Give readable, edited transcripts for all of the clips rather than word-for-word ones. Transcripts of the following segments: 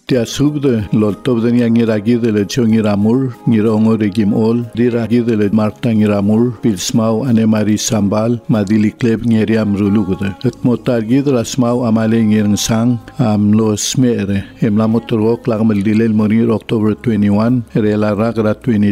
Tia subde loltob de niragi de le chongiramur nirongo regim ol diragi de le marta ngiramur pilsmau anemari sambal madili kleb ngeriam rulugude et motargi de rasmau amale ngirng sang amlo smere emla motorok lagmel dilel morir October 21 rela ragra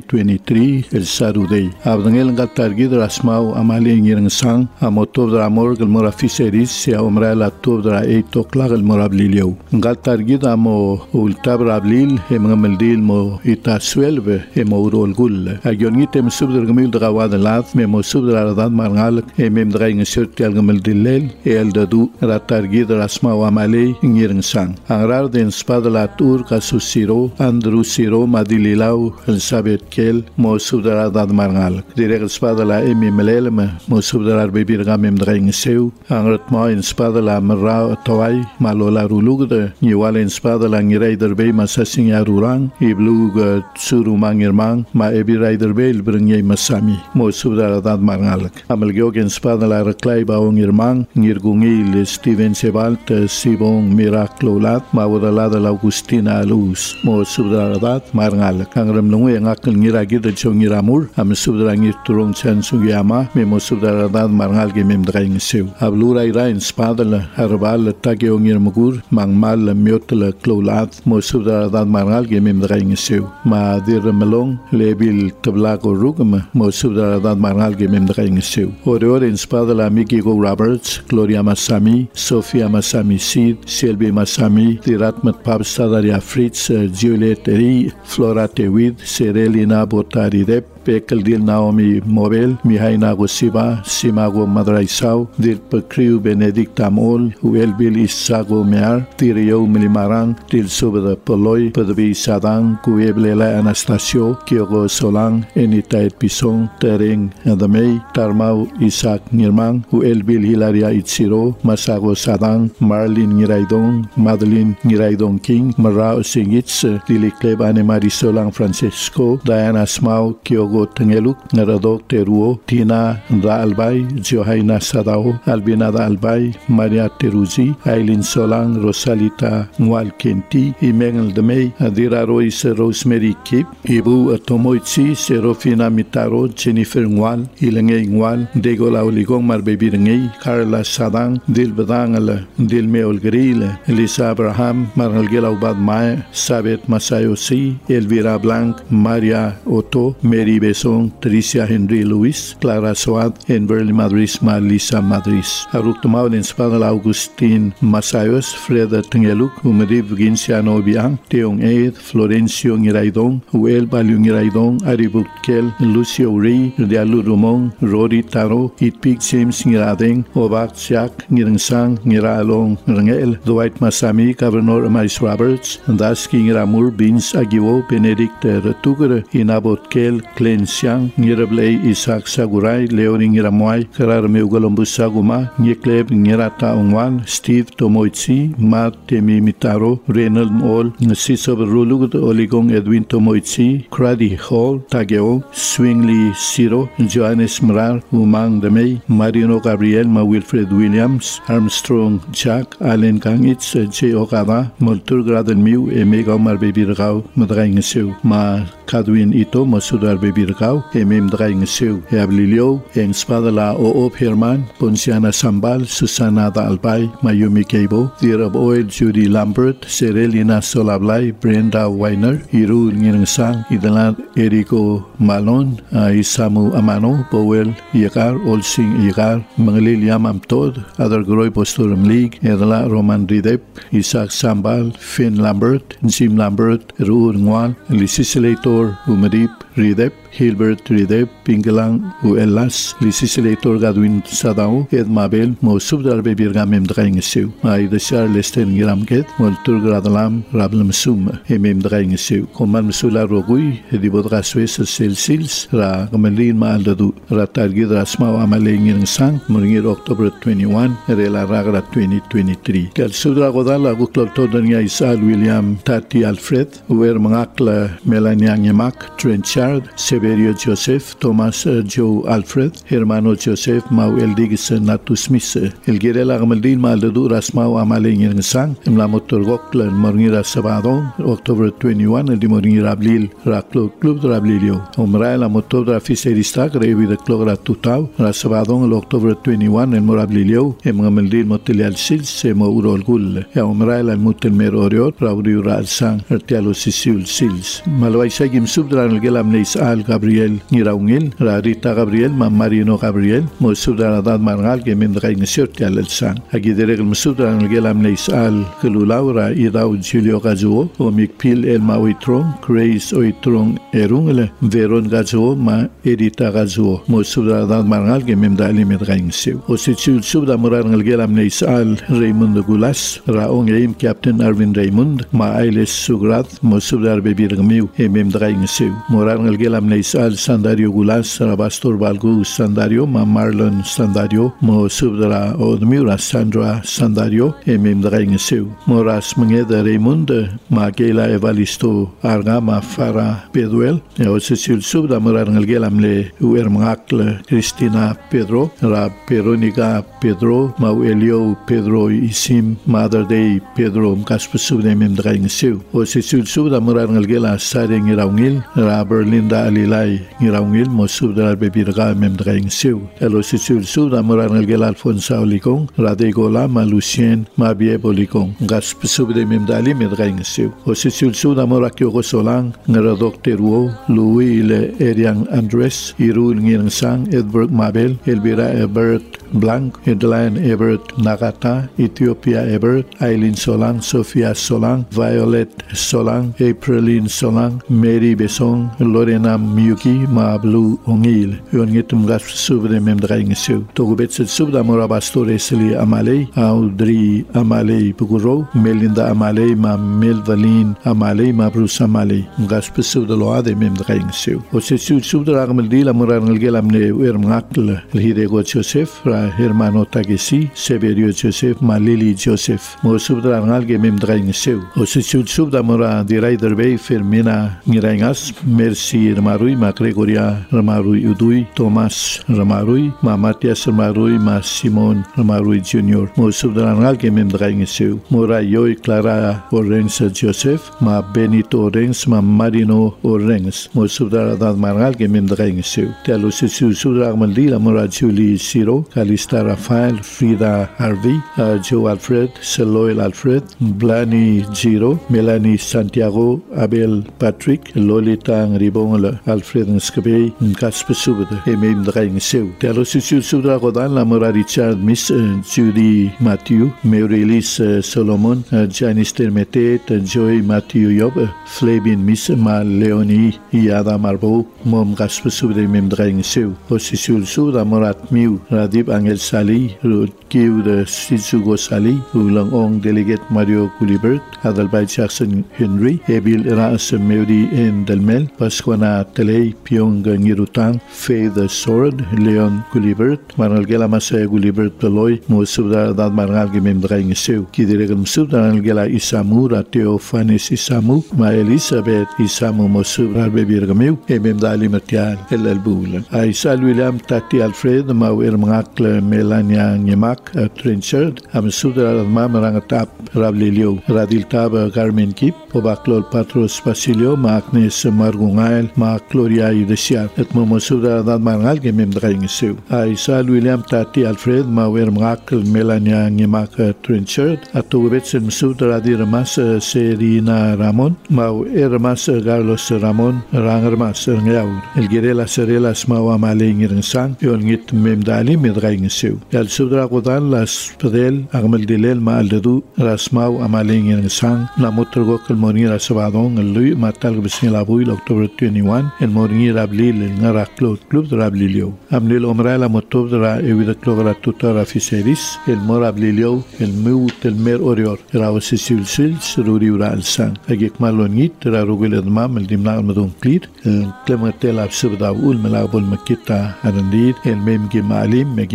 2023 el sarudei abdangel gatargi de rasmau amale ngirng sang amotob de amor gel morafiseris se omra la tob de 8 o'clock el morablilio gatargi de amo ultab rablil hemgamaldil mo itaswelve hemorol gul agyonit em subder gamil drawad lat memo subder radad marngal emem draing sertial gamaldilel el dadu ratargi rasma wa male ngirng sang angrar den spadlat ur kasusiro andrusiro madililau elsabet kel mo subder radad marngal direk spadala ememlel mo subder bebir gamem draing seu angrat ma in spadala mra tawai malola rulugde niwalen spadala Rider Bay masasing yarurang iblug suru mangirmang ma ebi Rider Bay bringye masami mo subdaradad marngalak amal gyogen spadala raklay baong irmang ngirgungi Steven Sebalt sibong miraklolat ma wadalada Augustina Luz mo subdaradad marngalak angram lungu ngakal ngiragi de chongiramur am subdarangir turong chansugiyama me mo subdaradad marngal ge mem draing sew ablura ira in spadala harbal tageongir mugur mangmal miotla klolat mo subdaradad marngal ge mem draing sew ma dir melong lebil tablago rugma mo subdaradad marngal ge mem draing sew ore in spadala Mickey Go Roberts Gloria Masami Sofia Masami Sid Selby Masami Tiratmat Pabstadaria Fritz Juliette Ri Flora Tewid Serelina Botari Dep Pekel dil Naomi Mobel Mihaina Gosiba Simago Madraisau dil Pekriu Benedict Amol Uel Bil Isago Mear Tirio Milimarang dil Subada Poloi Pedvi Sadang Kueblela Anastasio Kyogo Solang Enita Pisong Tereng Adamei Tarmau Isaac Nirmang Uel Bil Hilaria Itziro Masago Sadang Marlin Niraidong Madeline Niraidong King Marao Singits Dilikleb Anemari Solang Francisco Diana Smau Kyogo Tengeluk Naradok Teruo Tina Da Albay Johaina Sadao Albinada Albay Maria Teruzi Aileen Solang Rosalita Nwal Kenti Imengel Demey Adira Royce Rosemary Kip Ibu Tomoitsi Serofina Mitaro Jennifer Nwal Ilenge Nwal Degola Oligong Marbebirngei Carla Sadang Dil Badangala Dil Meolgril Elisa Abraham Margalgela Ubad Mae Sabet Masayosi Elvira Blanc Maria Otto Mary Besong Tricia Henry Luis Clara Soad Enverly Madris Marlisa Madris Aruktumao en Spadal Augustin Masayos Freda Tengeluk Umeriv Ginciano Biang Teong Eid Florencio Ngiraidong Uel Baliung Ngiraidong Aribuk Kel Lucio Rey Dialu Rumong Rory Taro Itpik James Ngiradeng Obak Siak Ngirangsang Ngiralong Rangel Dwight Masami Governor Maris Roberts Daski Ngiramur Bins Agiwo Benedict Retugere Inabot Kel Glen Siang Ngirablay Isaac Saguray Leoning Ngiramoy Karar Meugalombus Saguma Nyekleb Ngirata Ongwan Steve Tomoitsi Matt Temi Mitaro Renald Mol Sisob Rulugud Oligong Edwin Tomoitsi Crady Hall Tageo Swingley Siro Johannes Mrar Umang Demey Marino Gabriel Ma Wilfred Williams Armstrong Jack Allen Kangitz J. Okada Moltur Graden Miu Emega Omar Bebirgau Madraing Sew Ma Kadwin Ito Masudar Bebirgau Emem Draing Sew Eablilio En Spadala Oop Herman Ponciana Sambal Susana Da Albay Mayumi Kebo Dirab Oil Judy Lambert Serelina Solablay Brenda Weiner Iru Ngirengsang Idalat Erico Malon Isamu Amano Powell Yakar Olsing Yakar Mangalil Yamam Tod Adar Groy Posturum League Edala Roman Ridep Isaac Sambal Finn Lambert Jim Lambert Ruur Ngwan Legislator Umarip Ridep Hilbert Ridep Pingelang Uelas Legislator Gadwin Sadao Ed Mabel Mo Subdar Bebirgamem Draing Sew Mai de Charleston Giramket Moltur Gradalam Rablem Sum Emem Draing Sew Command Sula Rogui Edibodra Suez Sils Ra Gamelin Maldadu Ratargid Rasma Amaleng Sang Muringir October 21 Rela Ragra 2023 Kel Sudra Godala Guklotodania Isal William Tati Alfred Uer Mangakla Melania Nyemak Trenchard Severio Joseph, Thomas Joe Alfred, Hermano Joseph, Mau Eldigis Natu Smith. El Gerela Gamaldin Maldu Rasmau Amaling in Sang, in La Motorgokla, Mornira Sabadon, October 21, el Dimorni Rablil, Raklo Club Rablilio. Omra la Motor Fiseristak, Revi the Clogra Tutau, Rasabadon, October 21, el Morablilio, Emgamaldin Motelial Sils, Semo Urol Gull, Omra la Mutel Meroriot, Rauriura al Sang, Ertialo Sisul Sils. Malwaisa Gim Subdran el Gelam Neis Al Gabriel, Niraungil, Rarita Gabriel, Marino Gabriel, Mosudran Adad Margal, Gemendra Insertial el Sang. Agidereg el Mosudran el Gelam Neis Al Gelulaura, Idau Julio Gazuo, o Mikpil el Mawitron, Grace Oitron Erungele, Veron Gazuo, Ma Edita Gazuo, Mosudran Adad Margal, Gemendra Limedra Insiu. O Situl Subda Moran el Gelam Neis Al Raymond Gulas, Raong Eim Captain Arvin Raymond, Ma Ailes Sugrat, Mosudar Bebirgmiu, Memdra Insiu. Moran el Gelam Neis Al Sandario Gulas, Rabastor Balgu Sandario, Ma Marlon Sandario, Mosudra Odmura Sandra Sandario, Memdra Insiu. Moras Mengeda Raymond, Ma Gela Evalisto Arga, Ma Fara Peduel, o Situl Subda Moran el Gelam Le Uermacle Cristina Pedro, Ra Peronica Pedro, Ma Elio Pedro Isim, Mother Day Pedro, Caspasubde Memdra Insiu. O Situl Subda Moran el Gela Sare Ngiraungil, Ra Berlinda Alilai Ngiraungil, Mosubda Bebirga Memdra Insiu. El Situl Subda Moran el Gela Alfonso Olicon, Ra de Gola, Ma Lucien, Ma Biebo Olicon, Caspasubde Memdali Memdra Insiu. O Situl Subda Morakio Gosolang, Ngara Dr. Wo, Louis Le Eriang Andres, Irul Ngirsang, Edward Mabel, Elvira Ebert Blanc, Edline Ebert Nagata, Ethiopia Ebert, Eileen Solang, Sophia Solang, Violet Solang, Apriline Solang, Mary Besson, Lorena Miyuki, Mablu Ongil. Yongitum gas subde memdra ingsiu. Togubetset subda morabastor esli Amalei, Audrey Amalei Puguro, Melinda Amalei, Ma Melvaline Amalei, Ma Bruce Amalei. Gas subda loade memdra ingsiu. O se subda ragmeldila moran gelamne ermakl Hidego Joseph, Hermano Tagesi, Severio Joseph, Malili Joseph. Mo subda rangalge memdra ingsiu. O se subda mora di Rider Bay, Fermina Ngirangas, Merci Ramarui, Ma Gregoria Ramarui Udui, Thomas Ramarui, Ma Matias Ramarui, Ma Simon Ramarui Jr. Mo subda rangalge memdra ingsiu. Mora Yoi Clara Orenz Joseph, Ma Benito Orenz, Ma Marino Orenz. Mo subda rangalge memdra ingsiu. Telo se subda rangaldi mora Julie Siro, Calista Rafael, Frida Harvey, Joe Alfred, Seloil Alfred, Blani Giro, Melanie Santiago, Abel Patrick, Lolita Ribon, Alfred Skabey, Casper Subde, Emem Drain Seu. Telo se subda Rodan, la mora Richard Miss, Judy Matthew, Maurelis Solomon, Janice Termetet, Joy Matthew Yob, Flavin Miss, Ma Leonie, Iada Marbo, Mom Casper Subde, Mem Drain Seu. Aussi subda Morat Miu, Radib Angel Sali, Kiu de Sizugo Sali, Ulang Ong Delegate Mario Gulibert, Adalbay Jackson Henry, Ebil Ras Mary N. Delmel, Pasquana Telei, Pyong Ngirutang, Faye the Sword, Leon Gulibert, Maral Gela Masa Gulibert Peloy, Musubda Dad Maral Gemem Drain Seu, Kidiregam Subda Gela Isamu, Rateo Fanis Isamu, Ma Elizabeth Isamu Mosubra Bebirgameu, Emem Dali Matial, El Albul. Aisal William Tati Alfred, Mau Ermangakle Melania Nyemak, Trenchard, Am Subda Mam Rangatap, Rablilio, Radil Tab Carmen Kip, Pobaklol Patros Basilio, Ma Agnes Margungael, Ma Gloria Idesial, Et Momosubda Dad Maral Gemem Drain Seu. Aisal William Tati Alfred, Mau Ermangakle Melania Nyemak, Trenchard, Atubetsen Subda Radirmas Serina Ramon, Mau Ermas Carlos Ramon, Rangermas Ngaur, El Gerela Serelas Mau Amaling Sang, Yongit Memdali Medrain Seu. El Subda Rodan Las Pedel, Armel Dilel Ma Aldedu, Rasmau Amaling Sang, La Motorgokal Monira Sabadon, El Lui, Matal Bessin Labuil, October 21, El Moringi Rablil, El Naraklo, Club de Rablilio. Amlil Omra La Motobra, Evida Clogra Tutora Fiseris, El Morablilio, El Mu, El Mer Orior, Raus Silsil, Ruriura Al Sang, Agik Malonit, Rarugil Edmam, El Dimnar Madon Clit, El Clementel Absurda Ul Melabol Makita Arandir, El Mem Gimalim, Megim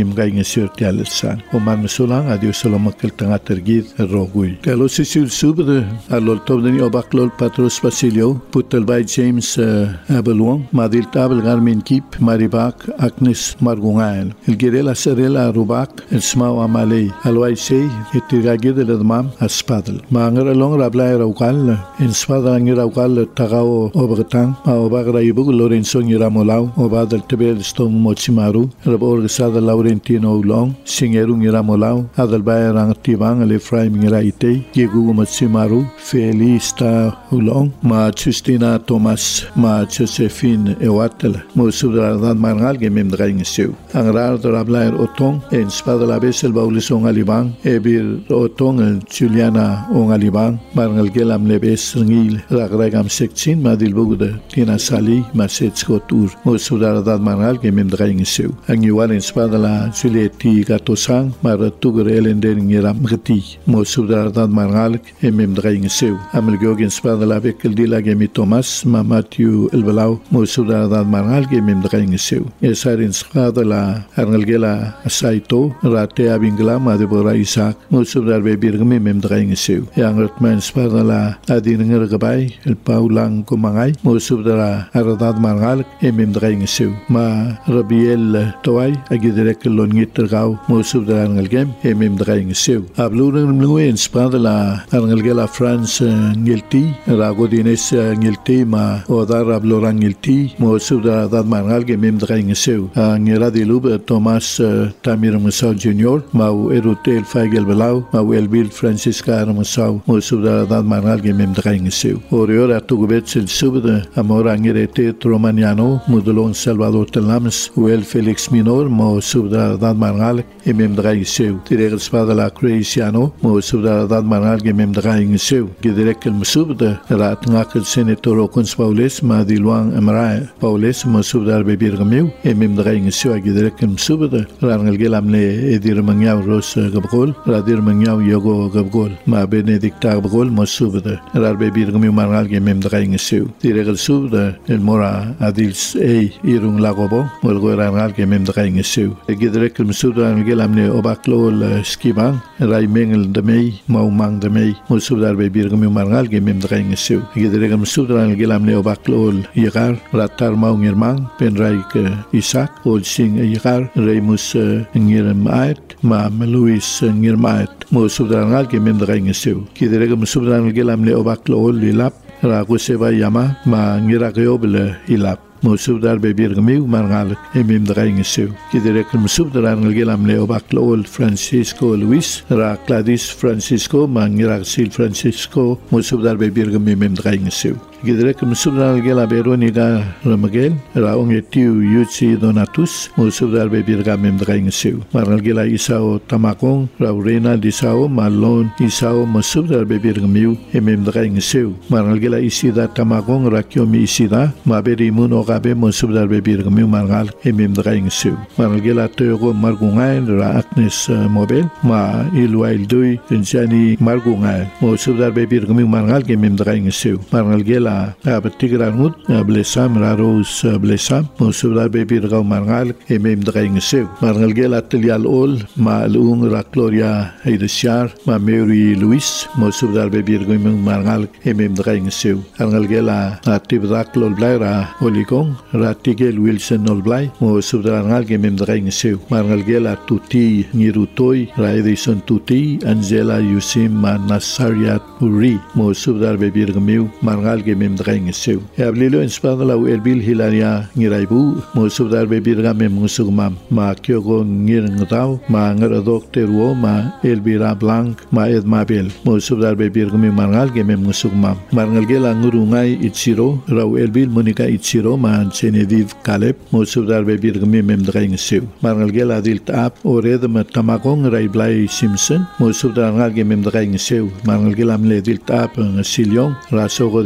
mkai ngasir tialetsan. Oman masulang adio solomakil tanga tergid rogui. Kalau sisil subde alol tobdani obaklol Patros Basilio, putel by James Abelwong, madil tabel garmin kip, maribak, Agnes Margungael. El girela serela rubak, el smau amalei, alwai sei, etiragid el admam aspadel. Manger along rablai raukal, en spadal angir raukal tagao obagtang, ma obagra ibug Lorenzo Ngiramolao, obadal tebel stom mochimaru, raborgesada Laurentino Ulong, singeru Ngiramolao, adal bayarang tibang al Efraim Ngiraite, Gegu mochimaru, Felista Ulong, ma Justina Thomas, ma Josephine Ewatel, mo subdradan mangal gemem draing seu. Ang rar rablair otong, en spadal abesel baulisong alibang, ebir otong el Juliana ong alibang, marngal gelam lebes ngil, ragregam sekchin, madil bugude, tina sali, maset skotur, mo subdradan mangal gemem draing seu. Ang iwan en spadala Julieti Gatosang, maratugur elenden ngiram gati, mo subdradan mangal gemem draing seu. Amel gogin spadala bekel dila gemi Thomas, ma Matthew elbelau, mo subdradan mangal gemem draing seu. Esarin spadala arngalgela saito, rate abingla ma Deborah Isaac, mo subdar bebir gemem draing seu. Yang retman spadala adin ngergabay, el paulang kumangay, mo subdara aradad mangal gemem draing seu. Ma Rabiel Tawai agiderek longit tergau, mo subdara arngalgem gemem draing seu. Ablurang mluen spadala arngalgela France ngilti, ragodines ngilti ma odar ablurang ngilti, mo subdara dad mangal gemem draing seu. Ngira dilub Thomas Tamir Musau Junior, ma erutel Faigel Belau, ma Elbil Francisca Musau, mo subdara dad mangal gemem draing seu. Orior atugubet sil subda amora ngirete Romaniano, mudulon Salvador Telams, Uel Felix Minor, mo subdara dad mangal gemem draing seu. Tiregel spadala Croatiano, mo subdara dad mangal gemem draing seu. Giderek el musubda rat ngakil senator Okons Paules, ma diluang amra Paules, mo subdara bebir gemeu, gemem draing seu giderek el musubda rangal gelamle edir mangyaw ros gabgol, radir mangyaw yogo gabgol, ma Benedicta gabgol mo subda rar bebir gemeu mangal gemem draing seu. Tiregel subda el mora adils irung lagobo, mo rangal gemem draing seu. Giderek el musubda rangal gelamle obaklol skibang, rai mengel demei, maumang demei, mo subdar bebir gemeu mangal gemem draing seu. Giderek el musubda rangal gelamle obaklol yigar, ratar maung irmang, pen raik Isaac, ol sing yigar, Remus ngirmaet, ma Luis ngirmaet, mo subdar rangal gemem draing seu. Giderek el musubda rangal gelamle obaklol lilap, rago seba yama, ma ngirageobel ilap. mo subdar bebir gemiu mangal emim draing seu kiderek musubdar angal gelam leo baklol Francisco Luis ra Gladys Francisco mangirak sil Francisco mo subdar bebir gemim draing seu kiderek musubdar gela Veronica Ramagel ra ongetiu Yuchi Donatus mo subdar bebir gemim draing seu mangal gela Isao Tamakong ra Urena Disao Malon Isao mo subdar bebir gemiu emim draing seu mangal gela Isida Tamakong ra Kyomi Isida maberi muno gabe mo subdar bebir gemiu mangal emim draing seu mangal gela Tego Margungain ra Agnes Mobel ma Ilwail Dui Jani Margungain mo subdar bebir gemiu mangal emim draing seu mangal gela abetigranut blesam ra Rose blesam mo subdar bebir gau mangal emim draing seu mangal gela Tilial Ol ma Lung ra Gloria Heidesiar ma Mary Louis mo subdar bebir gemiu mangal emim draing seu mangal gela Tibrak Lol Blaira Oligong ra Tigel Wilson Lol Blai mo subdar mangal emim draing seu mangal gela Tuti Nirutoi ra Edison Tuti Angela Yusim ma Nasariat Uri mo subdar bebir gemiu mangal emim draing seu ablilo inspirala Elbil Hilaria ngiraibu mo subdar bebir gamem musugmam ma Kyogo ngirngdau ma ngaradok teruo ma Elbira Blanc ma Edmabel mo subdar bebir gemiu mangal emim musugmam mangal gela ngurungai Ichiro ra Elbil Monica Ichiro ma Genevieve Caleb mo subdar bebir gemim draing seu mangal gela dilt ap ored ma Tamagong ra Blai Simpson mo subdar ngal gemim draing seu mangal gela mle dilt ap Siliong ra Sogo de Os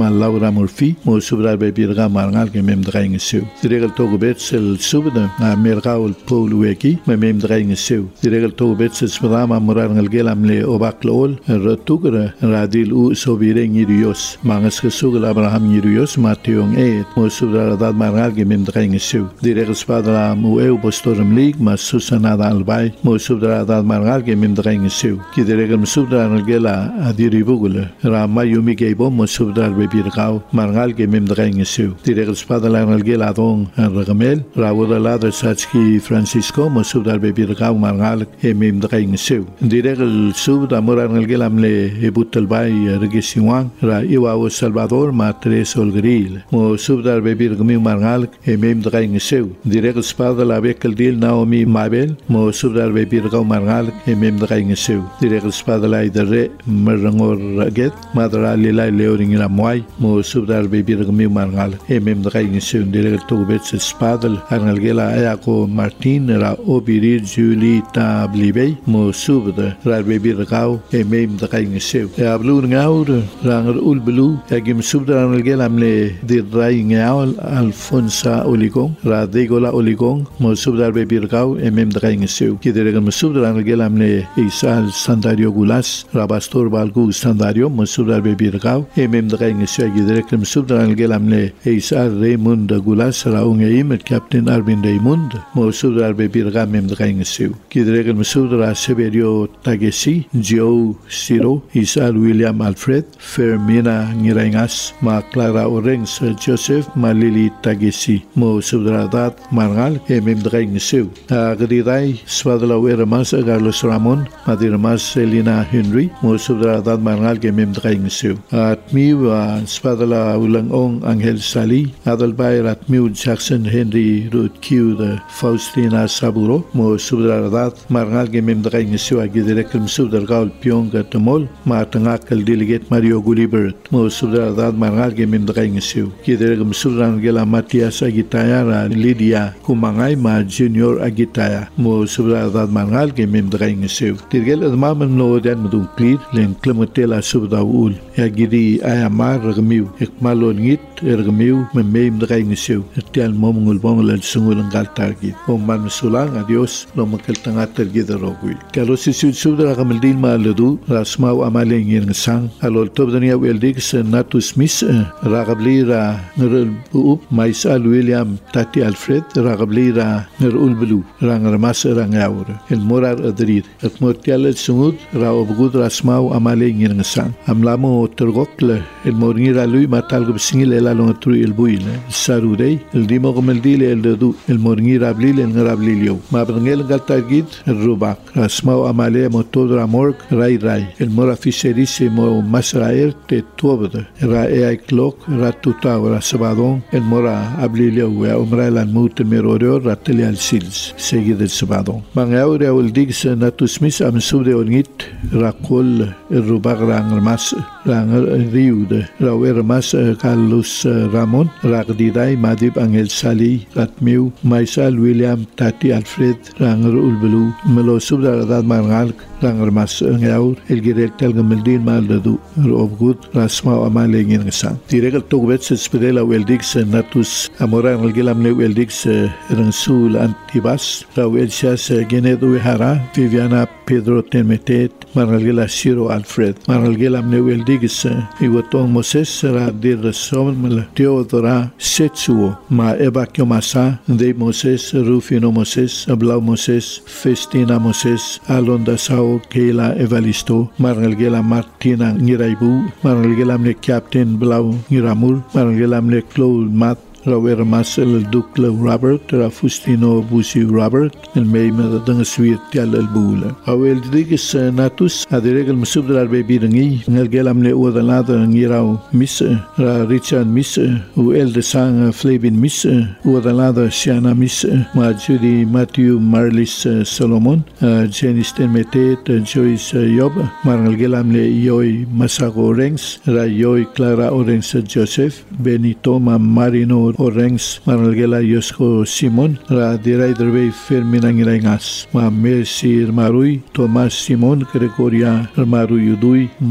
ma Laura Murphy mo subrar be birga marngal ke mem draing seu diregal to bet sel subda na mergaul Paul weki mem draing seu diregal to bet sel spadama murangal gelam le obaklol ratugra radil u sobireng irios mangas ke sugla Abraham irios Mateong mo subrar dad marngal ke mem draing seu diregal spadala mo eu postorum lig ma Susana dalbai mo subrar dad marngal ke mem draing seu ki diregal subrar gela adiribugula rama yumi ke bom mo subrar be birgau marngal ke mem draing seu diregal spadala gela don ragamel rawoda lada Satski Francisco mo subrar be birgau marngal ke mem draing seu diregal subda murangal gelam le ebutel bay regisiwan ra iwa o Salvador ma tres olgril mo subdar be birgmi marngal ke mem draing seu diregal spadala bekel dil Naomi Mabel mo subdar be birgau marngal ke mem draing seu diregal spadala idare merangor raget madra lila leoring la moy mo subdar be birgmi marngal ke mem draing seu diregal to bet spadal arngal gela ayako Martin ra obirir Julita blibey mo subda ra be birgau ke mem draing seu ablur ngaur rangar ulbelu agim subda arngal gela amle dir rai ngaul Alfonsa Oligong ra degola Oligong mo subdar be birgau ke mem draing seu ki diregal subda arngal gela amle Isal Sandario Gulas Rabastor Balgu Sandario mo subdar be birgau ke mem draing seu ki diregal subda arngal gela amle Isal Raymond Gulas ra ungeim Captain Arvin Raymond mo subdar be birgau mem draing seu ki diregal subda Severio Tagesi Joe Siro Isal William Alfred Fermina Ngiraingas ma Clara Orengs Joseph ma Lili Tagesi mo subdradat marngal ke mem draing seu agrirai swadla weramas Carlos Ramon madiramas Selina Henry mo subdradat marngal ke mem draing seu atmiu swadla ulangong Angel Sali adalbay atmiu Jackson Henry Ruth Q de Faustina Saburo mo subdradat marngal ke mem draing seu agidirekel subdargaul Piong Gatamol ma tangakal delegate Mario Gulibert mo subdradat marngal ke mem draing seu kidirekel subdran gela Matias Agitaya ra Lydia Kumangay ma Junior Agitaya mo subdradat marngal ke mem draing seu tirgel admaman no dan mudung clear len klemetela subdaul agidi ayamar ragmiu ekmalon ngit ergmiu mem draing seu tial momungul bongol sungul galtargi o man sulang adios no makel tangater gidarogui kalo si subdra kamaldin ma ledu rasmau amaleng ing sang alol tobdania weldix natus mis ragabli ra nurul bu maisal William Tati Alfred ragabli ra nurul blu rangar mas rangaur el morar adrid et motial sungud ra obgud rasmau amaleng ing sang amlamo tergokle el moringira lui matal gubsingil el alon tru el buile sarudei el dimo kamaldile el ledu el moringira blil el ngarablilio ma brangel galtagid el rubak rasmau amale motodra morg rai el mora fiserisimo masraer te tuobda ra e clock ra tuta ra sabadon el mora ablilio we umra lan mut meroror ra tele al sils seguid el sabadon mangaure ul digs natus mis am subde onit ra kol el rubak rang mas rang riude ra wer mas Carlos Ramon ra didai madib Angel Sali ratmiu maisal William Tati Alfred rang ulbelu melo subda dad marngal rangar mas ngaur el directel gamaldin mal dadu obgut rasma amale ngin sang diregal togbet spedela weldix natus amoran gelam ne weldix ransul antibas rawel sias genedu hara Viviana Pedro Temetet maralgela Ciro Alfred maralgelam ne weldix iwotong Moses ra dir somel Teodora Setsuo ma Ebakio Masa de Moses Rufino Moses Ablau Moses Festina Moses Alonda Sao Keila Evalisto maralgela Martina Ngiraibu maralgelam ne Captain Blau Ngiramul maralgelam ne Claude Mat Rawer Marcel Ducle Robert Rafustino Busi Robert el meima dang suit tial el bula awel digis natus adiregal musubdar baby ngi ngel gelam le odalada ngirau mis ra Richard mis u el de sang Flavin mis odalada Siana mis ma Judy Matthew Marlis Solomon Jenny Stenmetet Joyce Yob marngal gelam le Yoy Masago Rengs ra Yoy Clara Orengs Joseph Benito Marino Orengs maralgela Yosko Simon ra dirai derbe Fermina Ngiraingas ma Mercy Marui Thomas Simon Gregoria Marui Udui Mat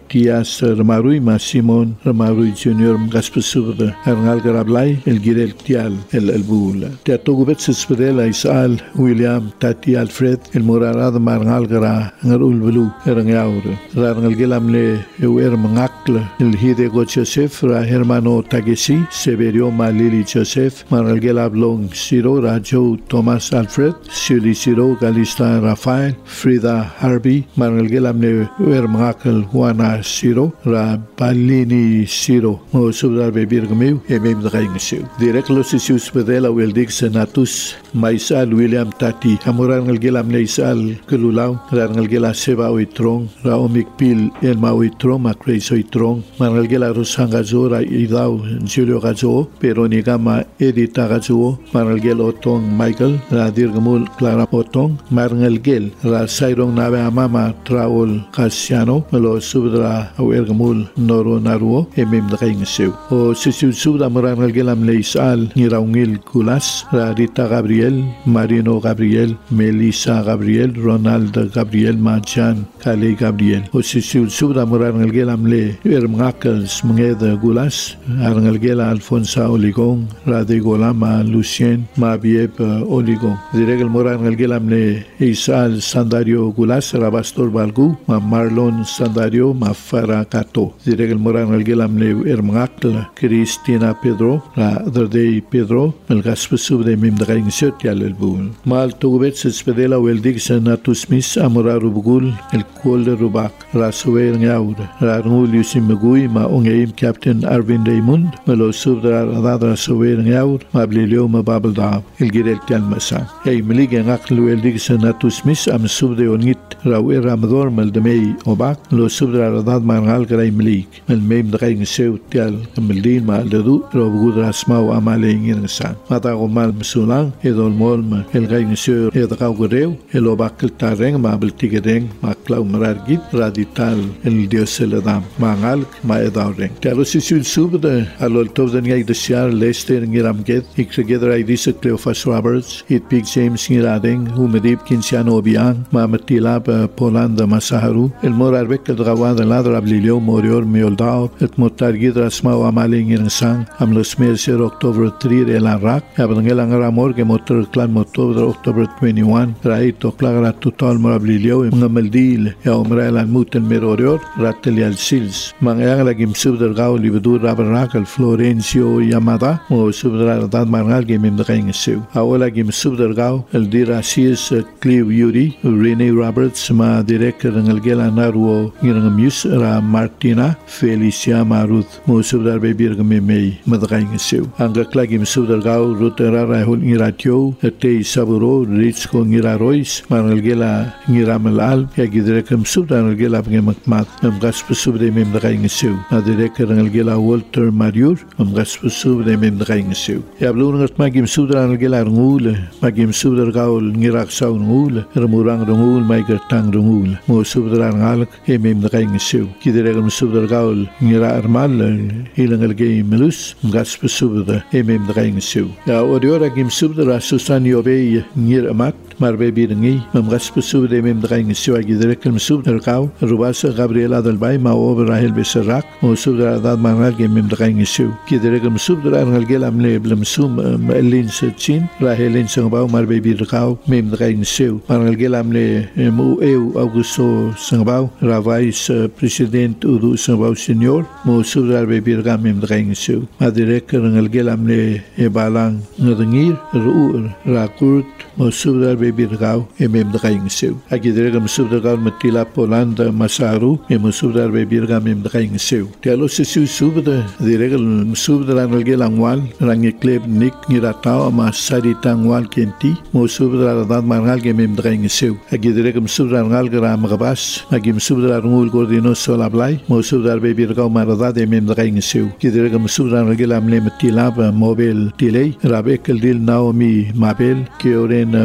Tias Ramarui ma Simon Ramarui Junior Gaspasubda Arnal Garablai El Girel Tial El Bula Teatogu Betspedela Isal William Tati Alfred El Morarad Marnal Gara Ngarul Bulu Erangaur Rangal Gelamle Ewer Mangakla El Hide Go Joseph Ra Hermano Tagesi Severio Malili Joseph Marnal Gelablong Siro Rajo Thomas Alfred Shirley Siro Galista Rafael Frida Harvey Marnal Gelamle Ewer Mangakal Juana Siro Ra Balini Siro Mo Subdar Bebirgamiu Emem Draingeseu Directlo Sisius Pedela Weldig Senatus Maisal William Tati Hamurangal Gelamle Isal Kelulau Rangal Gela Seba Oitrong Ra Omikpil Elma Oitrong Macreso Oitrong Marnal Gela Rusangazo Ra Idau Julio Gazo Peronigama Edita Gazo Marnal Gela Otong Michael Ra Dirgamul Clara Otong Marnal Gel Ra Sairong Nave Amama Traol Casiano Melo Subdra Ergamul Noro Naruo Emem Draingeseu O Sisiu Subda Marnal Gelam Leisal Niraungil Gulas Ra Rita Gabriel Marino Gabriel Melissa Gabriel Ronaldo Gabriel Machan Kale Gabriel O Sisiu Subda Marnal Gelam Le Ermangakels Mngeda Gulas Arnal Gela Alfonso Oligong Ra de Golama Lucien Mabieb Oligong Diregal Marnal Gelam Le Isal Sandario Gulas Rabastor Balgu Ma Marlon Sandario Ma Farah Kato Diregal Marnal Gelam Le Ermangakla Cristina Pedro Ra Derdei Pedro El Gaspesub de Mim Drain Sertial El Bul Mal Tugubet Spedela Weldig Senatus Mis Amora Rubugul El Kuol de Rubak Ra Suwer Ngaud Ra Ngul Yusim Megui Ma Ungeim Captain Arvin Raymond Melo Subdra Radra Suwer Ngaud Ma Blilio Ma Babelda El Girel Tial Masa Ei Melig Ngakl Weldig Senatus Mis Am Subde Onit Ra Wer Ramador Mel de Mei Obak Lo Subdra Radad Mangal Gray Melig Mel Mem Drain Seu Tial Meldin Ma Ledu Robugud Rasmau Amale Ingirsan Mata Gomal Msulang Edol Molma El Gain Seu Edrau Gureu El Obak El Tareng Ma Beltigedeng Ma Clau Marargit Radital El Dios Eladam Mangal Ma Edaureng Talo Sisul Subda Alol Tovden Yai de Siar Lester Ngiramget Ikregedra Idisa Cleophas Roberts It Big James Ngiradeng Humedip Kinciano Obiang Ma Matilab Polanda Masaharu El Morarbek El Gawad El Adra Blilio Morior Mioldao Et Motargid Rasmau Amale Ingirsan Am Los Mercer October 3 El Arak Abangel Angramor Ge Motor Clan Motor October 21 Raito Clagra Total Morablilio Ngameldil Ya Umra El Mut El Merorior Ratel Al Sils Mangayang Lagim Subder Gao Libedur Rabarak El Florencio Yamada O Subder Dad Marnal Ge Mim Drain Seu Aola Gim Subder Gao El Dira Sis Cleve Yuri Rene Roberts Ma Director Ngel Gela Naruo Ngirangamius Ra Martina Felicia Maruth Mo Subder Bebir Gemei Madrain Seu Anga Klagim Subder Gao Rutera Rahul Ngiratio Te Saburo Ritzko Ngirarois Marnal Gela Ngiramel Al Ya Gidrekam Subder Ngel Gela Bgemakmat Am Gasp Subde Mem Drain Seu Ma Director Ngel Gela Walter Mariur Am Gasp Subde Mem Drain Seu Ya Blur Ngat Magim Subder Ngel Gela Ngul Magim Subder Gao Ngirak Sau Ngul Remurang Ngul Maiger Tang Ngul Mo Subder Ngalak Mem Drain Seu Gidrekam Subder Gao Ngira Armal Ilang Game Melus Gasp Subder Mem Drain Seu Ya Oriora Gim Subder Susan Yobe Ngir Amat Marbe Biringi Mam Gasp Subde Mem Drain Seu Gidrekam Subder Gao Rubasa Gabriela del Bay Ma Ober Rahel Beserak Mo Subder Dad Mangal Ge Mem Drain Seu Gidrekam Subder Ngel Gelam Le Blem Sum Elin Sechin Rahelin Sangbau Marbe Birgao Mem Drain Seu Ngel Gelam Le Mu Eu Augusto Sangbau Ravais President Udu Sangbau Senior Mo Subder Bebirgam Mem Drain Seu Ma Director Ngel Gelam Le Balang Ngir Ruur Rakurt Mo Subder Bebirgao Mem Drain Seu Agidrekam Subder Gao Matila Polanda Masaru Mo Subder Bebirgam Mem Drain Seu Telo Sisu Subder Direcal Subder Ngel Gelam Wal Rangi Kleb Nik Ngiratao Ma Saritang Wal Kenti Mo Subder Dad Mangal Ge Mem Drain Seu Agidrekam Subder Ngal Gram Gabas Agim Subder Ngul Gordino Solablai Mo Subder Bebirgao Maradad Mem Drain Seu Agidrekam Subder Ngel Gelam Le Matilab Mobile Tilei Rabek El Dil Naomi Mabel Kioren Mobile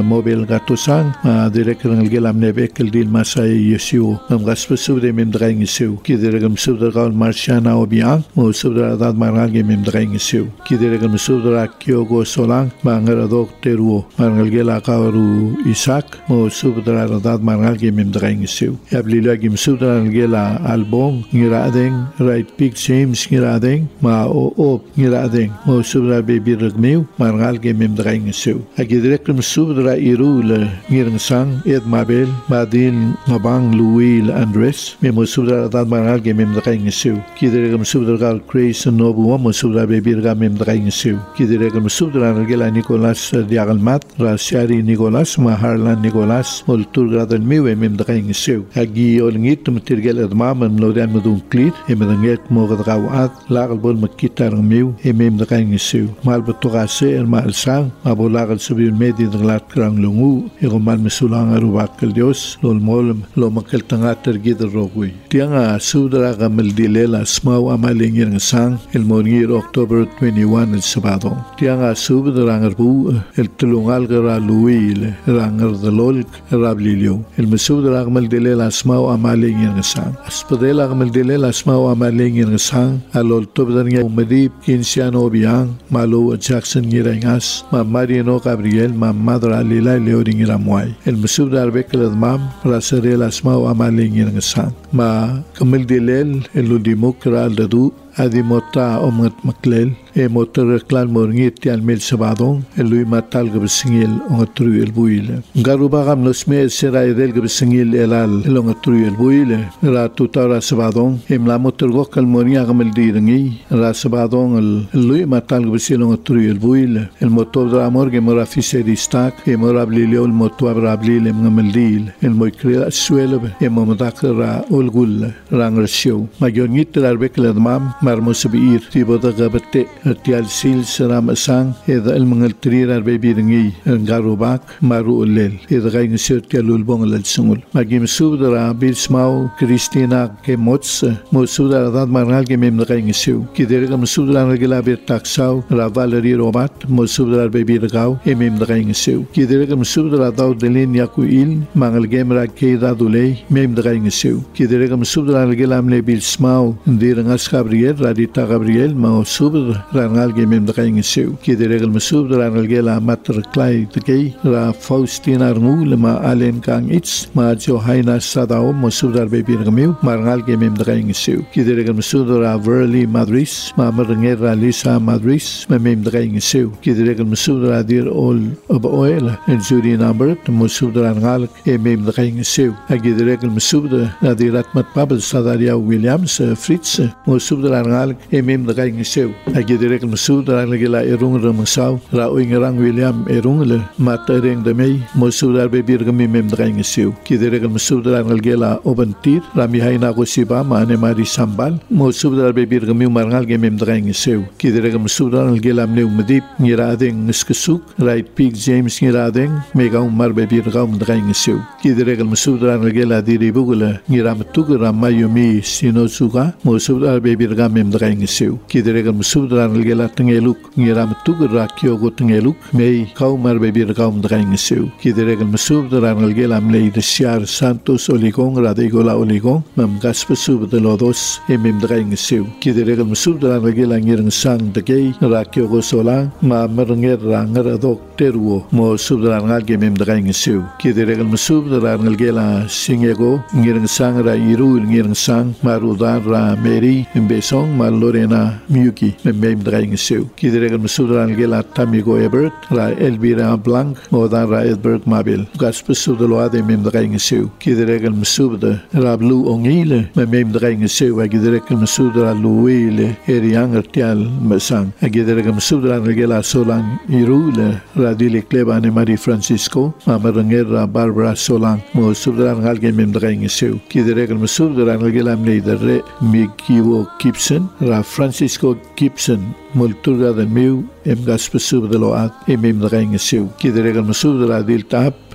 gatusang direk ng gelam nebe kel dil masay Yesu mam gaspesu de mem draing Yesu ki direk mesudra kaul marshana obiang mo sudra dad marngal ge mem draing Yesu ki direk mesudra kyogo solang mangar dok teruo marngal gela kauru Isaac mo sudra dad marngal ge mem draing Yesu yablila ge mesudra gela album ngiradeng right big James ngiradeng ma o ngiradeng mo sudra baby ragmeu marngal ge mem draing Yesu agi direk mesudra irul ngirang sang ed mabel badin mabang Louis Andres memo subra dad marngal ge mem draing Yesu ki direk mesudra gal Grace nobu mo subra baby ga mem draing Yesu ki direk mesudra gela Nicolas diagalmat rasiari Nicolas ma Harlan Nicolas mol turgradan mewe mem draing Yesu agi olngit tumtirgel admam lodam dun clit emedanget mo gadawat lagal bol makitar meu mem draing Yesu mal betogase mal sang abolagal subi medi daglat krang lungu igumal mesulang arubak kel Dios lol molem lo makel tanga tergid rogui tianga sudra gamel dilela smaw amaling yang sang el monir October 21 el sabado tianga sudra ngarbu el tulungal gara luil rangar dalol rablilio el mesudra gamel dilela smaw amaling yang sang aspodela gamel dilela smaw amaling yang sang alol tobdanya umedip kinsiano biang malo Jackson ngirangas ma Mariano Gabriel ma madra lila leoring ramwai el mesudra bekel mam rasere asma wa maling yang sang ma kamil dilel eludimokra dadu adimota omat maklel motor klan morngit tial mel sabadong elui matal gebsingil ongatru el buile garuba gam nosme sera edel gebsingil elal elongatru el buile ra tutara sabadong emla motor gokal mornia gamel diringi ra sabadong elui matal gebsil ongatru el buile el motor dra morge morafi seristak e morabli el motor rabli el gamel dil el moikre suelo e momadakra olgul rangrasio magionit rarbek ladmam marmosbir tiboda gabate tial sil seram sang eda el mangal trirar baby ringi garubak maru ulel eda gaing sir tialul bong lal sungul magim subdara bil smau Cristina ke mots mo subdara dad marngal ke mem gaing siu kiderga subdara regela bir taksau ra Valerie Robat mo subdara baby rgau mem gaing siu kiderga subdara daw delin yakuil mangal gemra ke dadulei mem gaing siu kiderga subdara regela amle bil smau dirangas Gabriel radita Gabriel mo subdara rangal ge mem gaing siu kiderga subdara regela matr klai tgei ra Faustina ngul ma alen kang its ma Johanna sadao mo subdara baby rgmeu marngal ge mem gaing siu kiderga subdara Verly Madris ma marngera Lisa Madris mem gaing siu kiderga subdara dir all of oil en juri number mo subdara ngal mem gaing siu agiderga subdara nadirat mat pabel sadaria Williams Fritz mo subdara ngal mem gaing siu agiderga subdara regela erung ramsau ra oingrang William erungle matereng de mei mo subdara baby rgmem mem gaing siu kiderga subdara regela obantir rami haina ko siba mane mari sambal mo subdara baby rgmem marngal ge mem gaing siu kiderga subdara regela amne umdip ngiradeng skesuk right big James ngiradeng mega umar baby rgam gaing siu kiderga subdara regela diribugula ngiram tugra mayumi sinosuga mo subdara baby rgam mem gaing siu kiderga subdara regela tengeluk ngiram tugra kyogo tengeluk mei kaumar baby rgam gaing siu kiderga subdara regela amle de Santos Oligong Radegula Oligong mam gaspa subdala dos mem gaing siu kiderga subdara regela ngirang sang degei rakyo solang ma mernger ranger dok teruo mo subdara ngal ge mem gaing siu kiderga subdara regela singego ngirang sang ra irul ngirang sang marudan ra Mary Mbesong ma Lorena Miyuki mem gaing siu kiderga subdara regela Tamigo Ebert ra Elvira Blanc mo dan ra Edberg Mabel gaspa subdala ade mem gaing siu kiderga subdara ra Blue Ongile mem gaing siu kiderga subdara Louis Eriang artial masang agiderga subdara regela solang irule radile klebane Marie Francisco mamarangera Barbara solang mo subdara ngal ge mem gaing siu kiderga subdara regela mleider Mikiwo Gibson ra Francisco Gibson multurga de meu em gaspa subdala at mem gaing siu kiderga subdara dil tap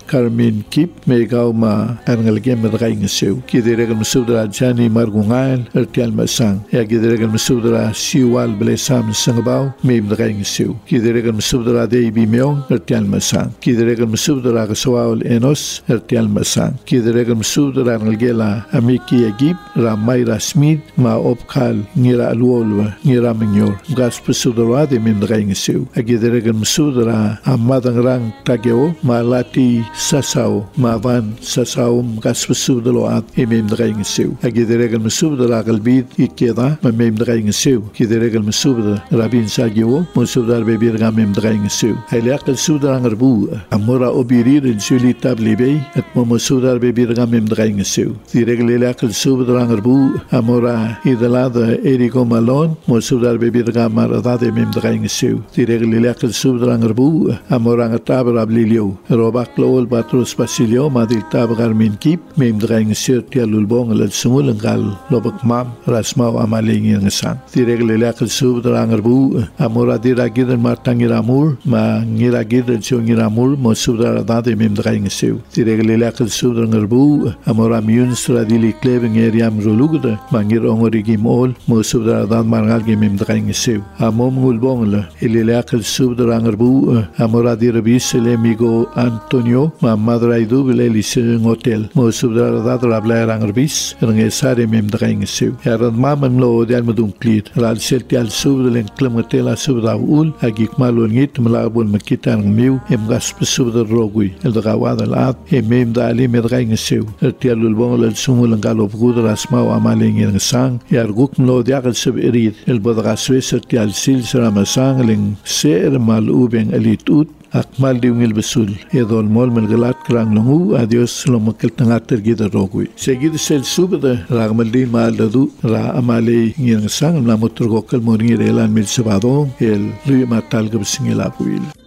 Carmen Kip megaw ma arngalgem madakay ngasiw kidiregal masudra Jani Margungal ertial masang ya kidiregal masudra Siwal Blesam Sangabaw may madakay ngasiw kidiregal masudra Debi Meong ertial masang kidiregal masudra Kasawal Enos ertial masang kidiregal masudra arngalgela Amiki Agib Mayra Smith ma opkal ngira alwolwa ngira menyor gas pasudra de may madakay ngasiw kidiregal masudra amadang rang tagyo ma lati sasaw ma van sasaw gas pasudra at may madakay ngasiw kidiregal masudra kalbid ikeda ma may madakay ngasiw kidiregal masudra Rabin Sagyo masudra bebirga may madakay ngasiw ayliakal sudra ngarbu amora obirir insulita blibay at masudra bebirga may madakay ngasiw kidiregal ilakal sudra ngarbu amora idalada Erico Malon masudra bebirga maradade may madakay ngasiw kidiregal ilakal sudra ngarbu amora ngatabra blilyo robak lol batros Basilio madil tabagar min kip may madakay ngasiw tialulbong alad sumulang kal lobak mam rasmaw amaling ngasang kidiregal ilakal sudra ngarbu amora diragidan martang iramul ma ngiragidan siong iramul masudra radade may madakay ngasiw kidiregal ilakal sudra ngarbu amora miyun stradili kleb ngeriam rulugda mangirong origim ol masudra radad marngal may madakay ngasiw amom ngulbong la ililakal sudra ngarbu amora dirabis lemigo Antonio ma madraidu bilelising hotel masudra radad rabla rangarbis ngesare may madakay ngasiw yarad maman lo dial madungklit ral seltial sudra len klamatela sudra ul agik malon ngit malabon makita ng miw emgas sudra rogui el dagawad alat emem dali madakay ngasiw tialul bong lal sumulang galop gudra asmaw amaling ngasang yarguk mlo diakal sab irid el badagaswes tial sil saramasang ling ser malubeng alitut akmal diungil besul edol mol melgalat krang longu adios lomakal tangater gida rogui seguid sel subda ragmaldin maladu ra amale ngang sang namotur gokal moringi relan mil sabado el luy matal gabsingila puil